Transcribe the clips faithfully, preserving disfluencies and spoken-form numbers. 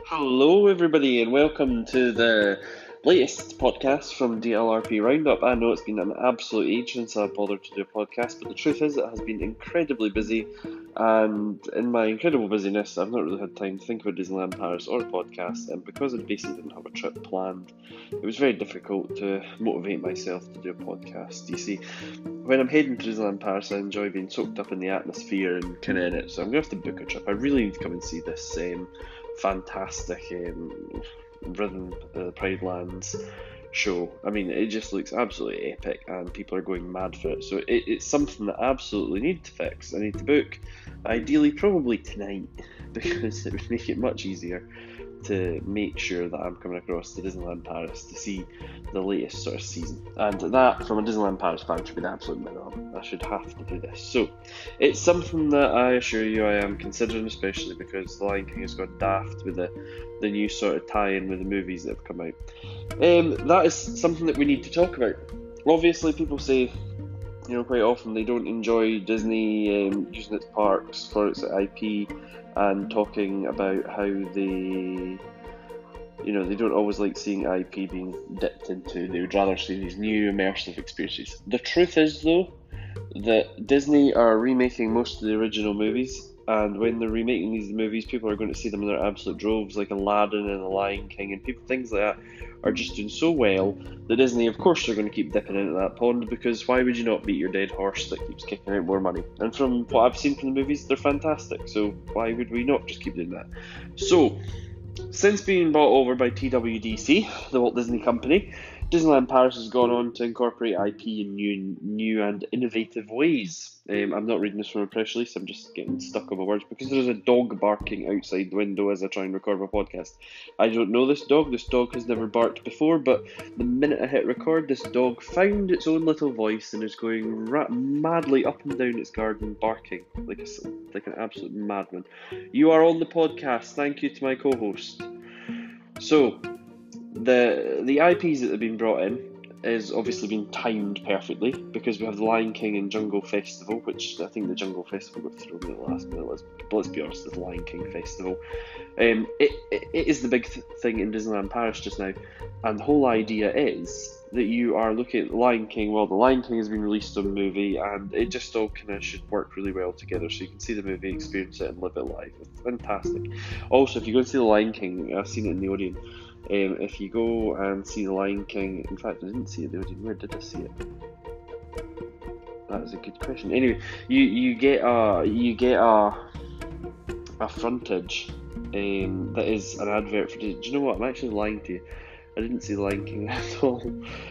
Hello, everybody, and welcome to the latest podcast from D L R P Roundup. I know it's been an absolute age since I bothered to do a podcast, but the truth is, it has been incredibly busy. And in my incredible busyness, I've not really had time to think about Disneyland Paris or a podcast. And because I basically didn't have a trip planned, it was very difficult to motivate myself to do a podcast. You see, when I'm heading to Disneyland Paris, I enjoy being soaked up in the atmosphere and kind of in it. So I'm going to have to book a trip. I really need to come and see this um, fantastic um, Rhythm uh, Pride Lands show. I mean, it just looks absolutely epic, and people are going mad for it. So it, it's something that I absolutely need to fix. I need to book, ideally, probably tonight, because it would make it much easier to make sure that I'm coming across to Disneyland Paris to see the latest sort of season. And that, from a Disneyland Paris fan, should be the absolute minimum. I should have to do this. So, it's something that I assure you I am considering, especially because The Lion King has gone daft with the, the new sort of tie-in with the movies that have come out. Um, that is something that we need to talk about. Obviously, people say, you know, quite often they don't enjoy Disney um, using its parks for its I P and talking about how they, you know, they don't always like seeing I P being dipped into. They would rather see these new immersive experiences. The truth is, though, that Disney are remaking most of the original movies, and when they're remaking these movies, people are going to see them in their absolute droves, like Aladdin and The Lion King, and people, things like that are just doing so well that Disney, of course, are going to keep dipping into that pond, because why would you not beat your dead horse that keeps kicking out more money? And from what I've seen from the movies, they're fantastic, so why would we not just keep doing that? So, since being bought over by T W D C, the Walt Disney Company, Disneyland Paris has gone on to incorporate I P in new, new and innovative ways. Um, I'm not reading this from a press release, I'm just getting stuck on my words because there's a dog barking outside the window as I try and record my podcast. I don't know this dog, this dog has never barked before, but the minute I hit record, this dog found its own little voice and is going ra- madly up and down its garden barking like, a, like an absolute madman. You are on the podcast, thank you to my co-host. So, the the I Ps that have been brought in is obviously been timed perfectly, because we have the Lion King and Jungle Festival, which I think the Jungle Festival got thrown in the last minute. Let's, let's be honest, it's the Lion King Festival. Um, it, it, it is the big th- thing in Disneyland Paris just now, and the whole idea is that you are looking at the Lion King. Well, the Lion King has been released on movie, and it just all kind of should work really well together, so you can see the movie, experience it, and live it live. It's fantastic. Also, if you go and see the Lion King, I've seen it in the Odeon. Um, if you go and see the Lion King, in fact I didn't see it, where did I see it? That is a good question. Anyway, you you get a you get a a frontage um, that is an advert for. Do you know what? I'm actually lying to you. I didn't see the Lion King at all.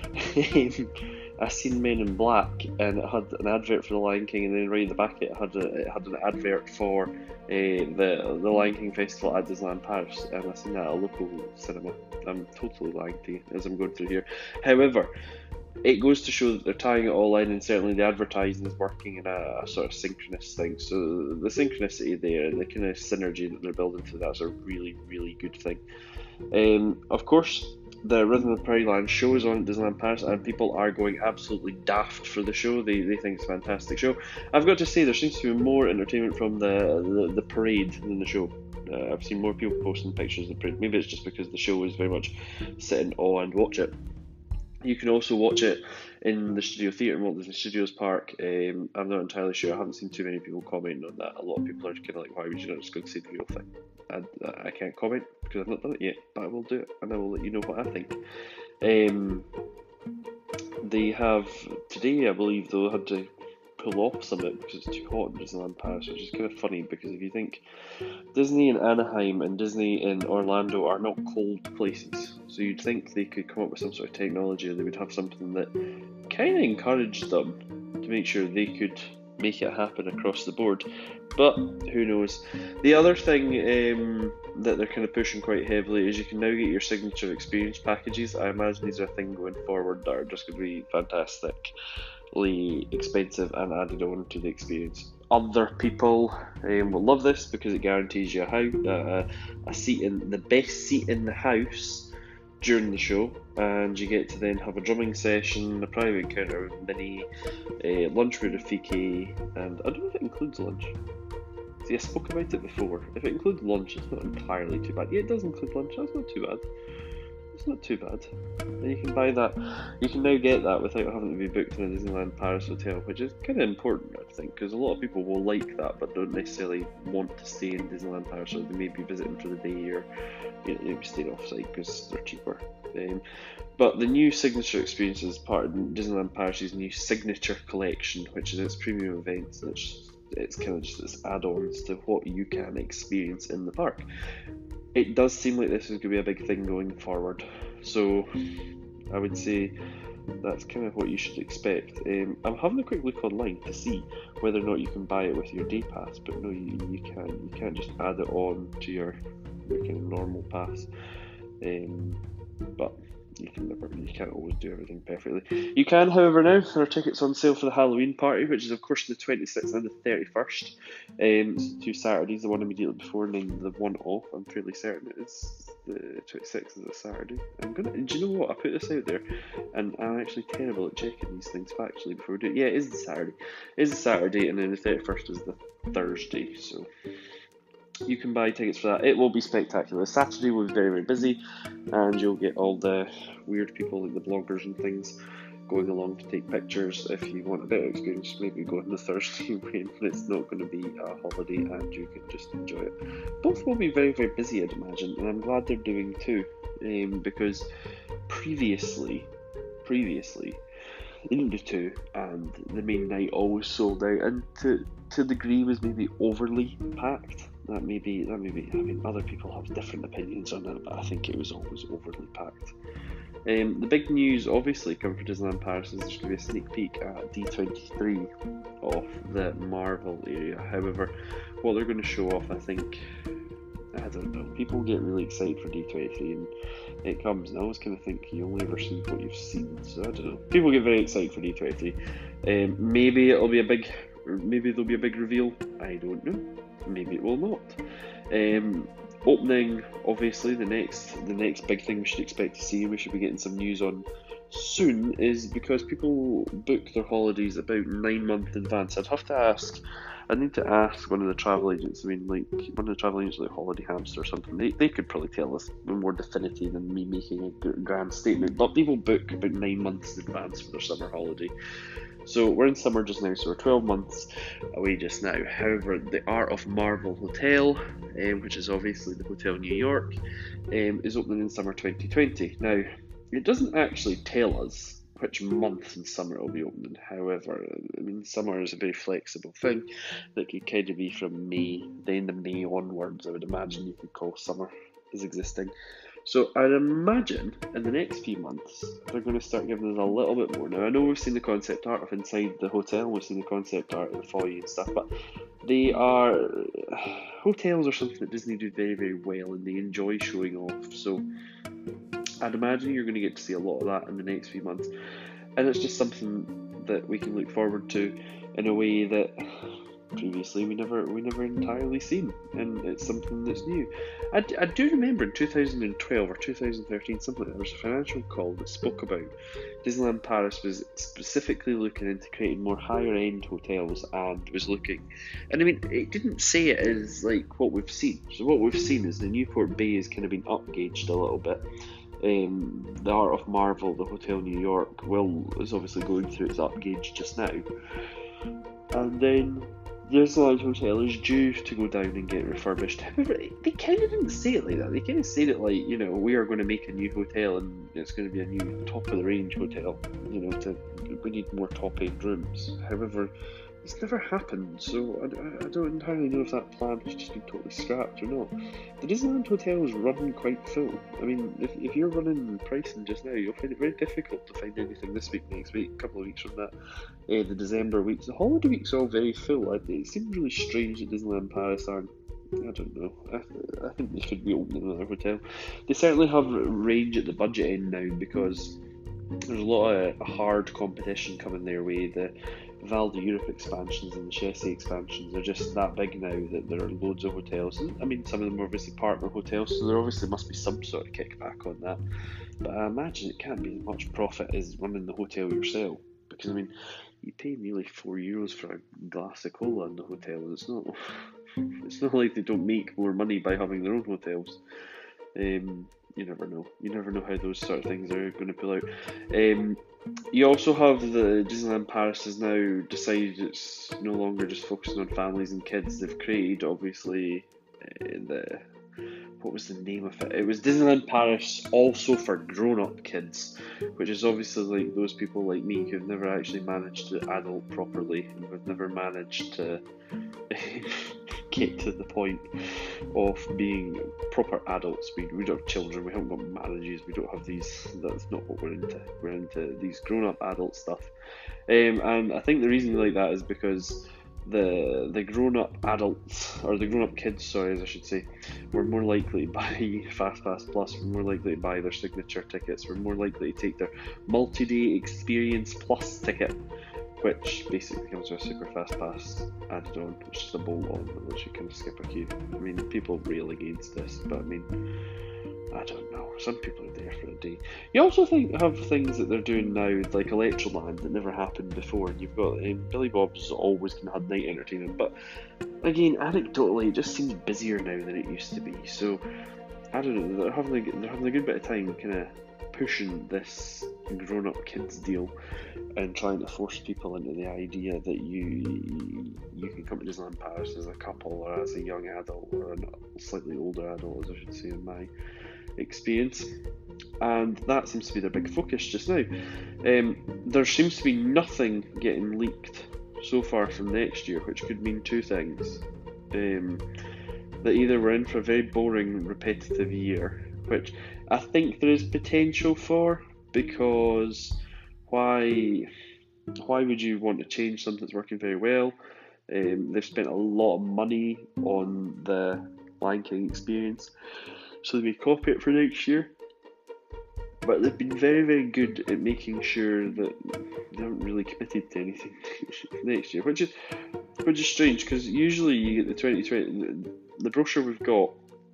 I seen Men in Black, and it had an advert for the Lion King, and then right in the back it had a, it had an advert for uh, the the Lion King Festival at Disneyland Paris, and I seen that at a local cinema. I'm totally lying to you as I'm going through here. However, it goes to show that they're tying it all in, and certainly the advertising is working in a, a sort of synchronous thing. So the synchronicity there and the kind of synergy that they're building to that's a really, really good thing. Um, of course, the Rhythm of Pride Land show is on at Disneyland Paris, and people are going absolutely daft for the show. They they think it's a fantastic show. I've got to say, there seems to be more entertainment from the, the, the parade than the show. Uh, I've seen more people posting pictures of the parade. Maybe it's just because the show is very much sit in awe and watch it. You can also watch it in the Studio Theatre in Walt Disney Studios Park. Um, I'm not entirely sure. I haven't seen too many people commenting on that. A lot of people are kind of like, why would you not just go and see the real thing? And uh, I can't comment because I've not done it yet, but I will do it, and I will let you know what I think. Um, they have, today I believe, though, had to pull off some of it because it's too hot in Disneyland Paris, which is kind of funny, because if you think Disney in Anaheim and Disney in Orlando are not cold places, so you'd think they could come up with some sort of technology, or they would have something that kind of encouraged them to make sure they could make it happen across the board, but who knows. The other thing um, that they're kind of pushing quite heavily is you can now get your signature experience packages. I imagine these are a thing going forward that are just going to be fantastically expensive and added on to the experience. Other people um, will love this because it guarantees you a, house, uh, a seat in the best seat in the house during the show, and you get to then have a drumming session, a private encounter with Minnie, a lunch with Rafiki, and I don't know if it includes lunch. Yeah, I spoke about it before. If it includes lunch, it's not entirely too bad. Yeah, it does include lunch. That's not too bad. It's not too bad. And you can buy that. You can now get that without having to be booked in a Disneyland Paris hotel, which is kind of important, I think, because a lot of people will like that, but don't necessarily want to stay in Disneyland Paris, or they may be visiting for the day, or you know, maybe staying off-site because they're cheaper. Um, but the new Signature experience is part of Disneyland Paris' new Signature collection, which is its premium events. It's it's kind of just its add-ons to what you can experience in the park. It does seem like this is going to be a big thing going forward, so I would say that's kind of what you should expect. Um, I'm having a quick look online to see whether or not you can buy it with your day pass, but no, you, you can't. You can't just add it on to your, your kind of normal pass. Um, but you can never, you can't always do everything perfectly. You can, however, now there are tickets on sale for the Halloween party, which is of course the twenty-sixth and the thirty-first. Um, it's two Saturdays, the one immediately before and then the one off. I'm fairly certain it's the twenty-sixth is a Saturday. I'm gonna. Do you know what? I put this out there, and I'm actually terrible at checking these things factually before we do it. Yeah, it is the Saturday. It is the Saturday, and then the thirty-first is the Thursday. So you can buy tickets for that. It will be spectacular. Saturday will be very, very busy, and you'll get all the weird people, like the bloggers and things, going along to take pictures. If you want a better experience, maybe go on the Thursday when it's not going to be a holiday and you can just enjoy it. Both will be very, very busy, I'd imagine, and I'm glad they're doing two, um, because previously, previously, they didn't do two, and the main night always sold out, and to to the degree was maybe overly packed. That may be, that may be, I mean, other people have different opinions on it, but I think it was always overly packed. Um, the big news, obviously, coming for Disneyland Paris is there's going to be a sneak peek at D twenty-three of the Marvel area. However, what they're going to show off, I think, I don't know, people get really excited for D twenty-three and it comes, and I always kind of think you only ever see what you've seen, so I don't know. People get very excited for D twenty-three. Um, maybe it'll be a big, maybe there'll be a big reveal, I don't know. Maybe it will not. Um, opening, obviously, the next the next big thing we should expect to see, we should be getting some news on soon, is because people book their holidays about nine months in advance. I'd have to ask, I need to ask one of the travel agents. I mean, like, one of the travel agents, like Holiday Hamster or something, they, they could probably tell us more definitive than me making a grand statement, but people book about nine months in advance for their summer holiday. So we're in summer just now, so we're twelve months away just now. However, the Art of Marvel Hotel, um, which is obviously the Hotel New York, um, is opening in summer twenty twenty. Now, it doesn't actually tell us which month in summer it will be opening. However, I mean, summer is a very flexible thing that could kind of be from May, the end of May onwards, I would imagine you could call summer as existing. So I'd imagine in the next few months they're going to start giving us a little bit more. Now I know we've seen the concept art of inside the hotel, we've seen the concept art of the foyer and stuff, but they are hotels are something that Disney do very, very well, and they enjoy showing off. So I'd imagine you're going to get to see a lot of that in the next few months, and it's just something that we can look forward to in a way that previously we never we never entirely seen, and it's something that's new. I, I do remember in two thousand twelve or two thousand thirteen, something like that, there was a financial call that spoke about Disneyland Paris was specifically looking into creating more higher end hotels, and was looking, and I mean, it didn't say it as like what we've seen. So what we've seen is the Newport Bay has kind of been upgauged a little bit. Um, the Art of Marvel, the Hotel New York, will is obviously going through its upgauge just now, and then Disneyland Hotel is due to go down and get refurbished. However, they kind of didn't say it like that. They kind of said it like, you know, we are going to make a new hotel and it's going to be a new top of the range hotel. You know, to we need more top end rooms. However, it's never happened, so I, I don't entirely know if that plan has just been totally scrapped or not. The Disneyland Hotel is running quite full. I mean, if, if you're running pricing just now, you'll find it very difficult to find anything this week, next week, a couple of weeks from that. Uh, the December weeks, the holiday weeks are all very full. I, it seems really strange that Disneyland Paris aren't. I don't know. I, I think they should be opening another hotel. They certainly have range at the budget end now, because there's a lot of hard competition coming their way. The Val d'Europe expansions and the Chessy expansions are just that big now that there are loads of hotels. And, I mean, some of them are obviously partner hotels, so there obviously must be some sort of kickback on that. But I imagine it can't be as much profit as running the hotel yourself. Because, I mean, you pay nearly four euros for a glass of cola in the hotel. It's not, it's not like they don't make more money by having their own hotels. Um, you never know. You never know how those sort of things are going to pull out. Um, you also have the Disneyland Paris has now decided it's no longer just focusing on families and kids. They've created, obviously, uh, the what was the name of it? It was Disneyland Paris also for grown-up kids, which is obviously like those people like me who've never actually managed to adult properly, and who've never managed to get to the point of being proper adults. We, we don't have children, we haven't got marriages, we don't have these, that's not what we're into. We're into these grown-up adult stuff. Um, and I think the reason we like that is because the the grown-up adults, or the grown-up kids, sorry, as I should say, were more likely to buy FastPass Plus, we're more likely to buy their signature tickets, we're more likely to take their multi-day experience plus ticket, which basically comes with a super fast pass added on. It's just a bolt on, which you can skip a queue. I mean, people rail against this, but I mean, I don't know. Some people are there for a day. You also think have things that they're doing now, like Electroland, that never happened before. And you've got um, Billy Bob's always kind of had night entertainment, but again, anecdotally, it just seems busier now than it used to be. So I don't know. They're having a, they're having a good bit of time, kind of pushing this grown-up kids deal and trying to force people into the idea that you you can come to Disneyland Paris as a couple or as a young adult or a slightly older adult, as I should say, in my experience. And that seems to be their big focus just now. Um, there seems to be nothing getting leaked so far from next year, which could mean two things. Um, that either we're in for a very boring, repetitive year, which I think there is potential for, because why why would you want to change something that's working very well? Um, they've spent a lot of money on the Lion King experience, so they may copy it for next year. But they've been very, very good at making sure that they haven't really committed to anything next year, which is which is strange, because usually you get the twenty twenty, the brochure we've got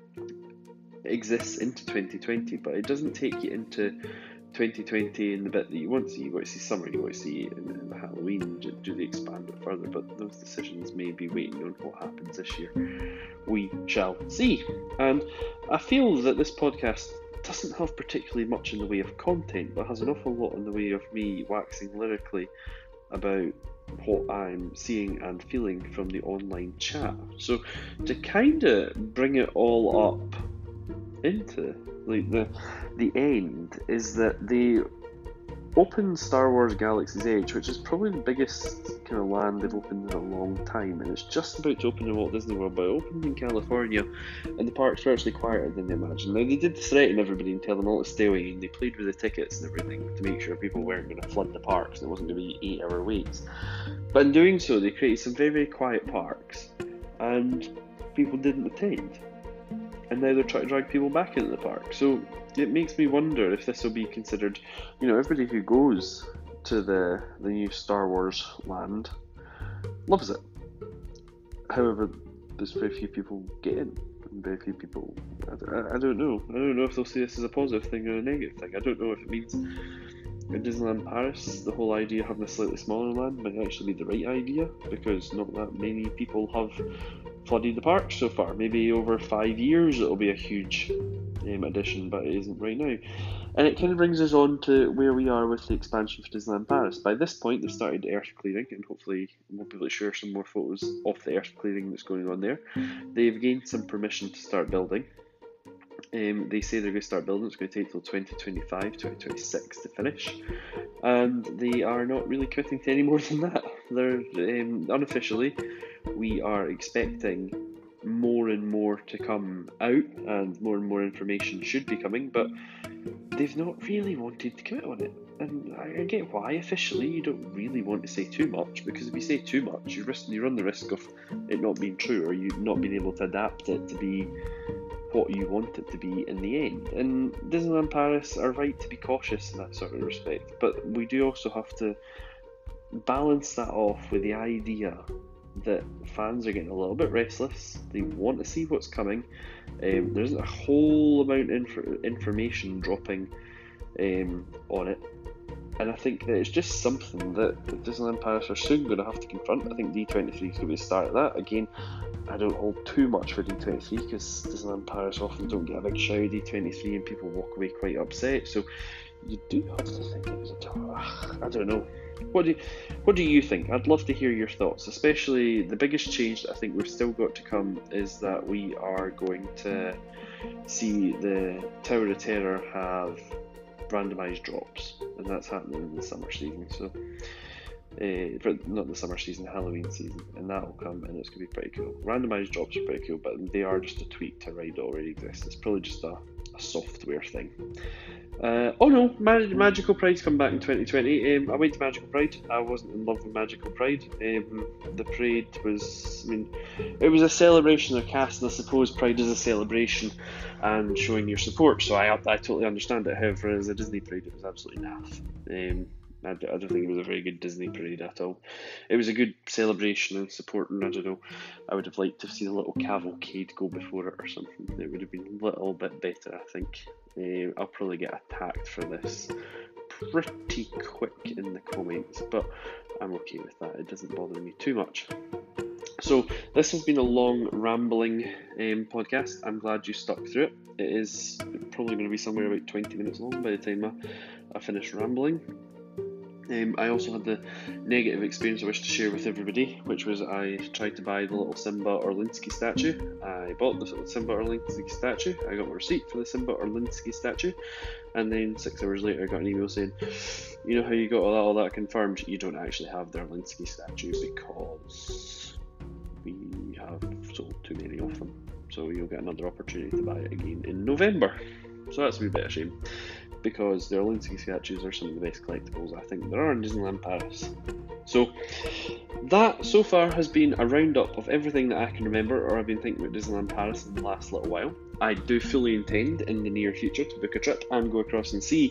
exists into twenty twenty, but it doesn't take you into twenty twenty in the bit that you want to see. You want to see summer, you want to see in, in the Halloween, do they expand it further? But those decisions may be waiting on what happens this year. We shall see. And I feel that this podcast doesn't have particularly much in the way of content, but has an awful lot in the way of me waxing lyrically about what I'm seeing and feeling from the online chat. So to kind of bring it all up into like the the end, is that they opened Star Wars Galaxy's Edge, which is probably the biggest kind of land they've opened in a long time, and it's just about to open in Walt Disney World, but it opened in California, and the parks were actually quieter than they imagined. Now, they did threaten everybody and tell them all to stay away, and they played with the tickets and everything to make sure people weren't going to flood the parks and it wasn't going to be eight hour waits. But in doing so, they created some very, very quiet parks, and people didn't attend. And now they're trying to drag people back into the park. So it makes me wonder if this will be considered, you know, everybody who goes to the, the new Star Wars land loves it. However, there's very few people get in, and very few people, I, I don't know. I don't know if they'll see this as a positive thing or a negative thing. I don't know if it means in Disneyland Paris, the whole idea of having a slightly smaller land might actually be the right idea, because not that many people have flooded the park so far. Maybe over five years it'll be a huge um, addition, but it isn't right now. And it kind of brings us on to where we are with the expansion for Disneyland Paris. By this point, they've started earth clearing, and hopefully we'll be able to share some more photos of the earth clearing that's going on there. They've gained some permission to start building. Um, they say they're going to start building. It's going to take till twenty twenty-five, twenty twenty-six to finish, and they are not really committing to any more than that. They're um, unofficially, we are expecting more and more to come out, and more and more information should be coming, but they've not really wanted to commit on it. And I, I get why. Officially, you don't really want to say too much, because if you say too much, you risk you run the risk of it not being true, or you not being able to adapt it to be what you want it to be in the end. And Disneyland Paris are right to be cautious in that sort of respect, but we do also have to balance that off with the idea that fans are getting a little bit restless. They want to see what's coming. Um, there isn't a whole amount of inf- information dropping um, on it, and I think that it's just something that Disneyland Paris are soon going to have to confront. I think D twenty-three is going to be the start of that. Again, I don't hold too much for D twenty-three because Disneyland Paris often don't get a big show of D twenty-three and people walk away quite upset. So you do have to think it was a... I don't know. What do you, what do you think? I'd love to hear your thoughts, especially the biggest change that I think we've still got to come is that we are going to see the Tower of Terror have randomised drops, and that's happening in the summer season. So, uh, for, not the summer season, the Halloween season, and that'll come, and it's going to be pretty cool. Randomised drops are pretty cool, but they are just a tweak to a ride that already exists. It's probably just a, a software thing. Uh, oh no, Mag- Magical Pride's come back in twenty twenty. Um, I went to Magical Pride. I wasn't in love with Magical Pride. Um, the parade was, I mean, it was a celebration of cast, and I suppose Pride is a celebration and showing your support, so I, I totally understand it. However, as a Disney parade, it was absolutely naff. Um, I, I don't think it was a very good Disney parade at all. It was a good celebration and supporting, I don't know, I would have liked to have seen a little cavalcade go before it or something. It would have been a little bit better, I think. Uh, I'll probably get attacked for this pretty quick in the comments, but I'm okay with that. It doesn't bother me too much. So this has been a long, rambling um, podcast. I'm glad you stuck through it. It is probably going to be somewhere about twenty minutes long by the time I, I finish rambling. Um, I also had the negative experience I wish to share with everybody, which was I tried to buy the little Simba Orlinsky statue. I bought the Simba Orlinsky statue, I got my receipt for the Simba Orlinsky statue, and then six hours later I got an email saying, you know how you got all that, all that confirmed? You don't actually have the Orlinsky statue because we have sold too many of them. So you'll get another opportunity to buy it again in November. So that's a wee bit of a shame, because the Orlinsky statues are some of the best collectibles I think there are in Disneyland Paris. So that so far has been a roundup of everything that I can remember or I've been thinking about Disneyland Paris in the last little while. I do fully intend in the near future to book a trip and go across and see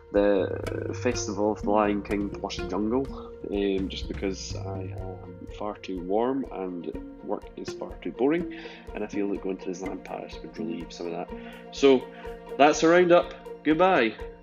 the Festival of the Lion King plus Jungle, um, just because I am far too warm and work is far too boring, and I feel that going to Disneyland Paris would relieve some of that. So that's a roundup. Goodbye.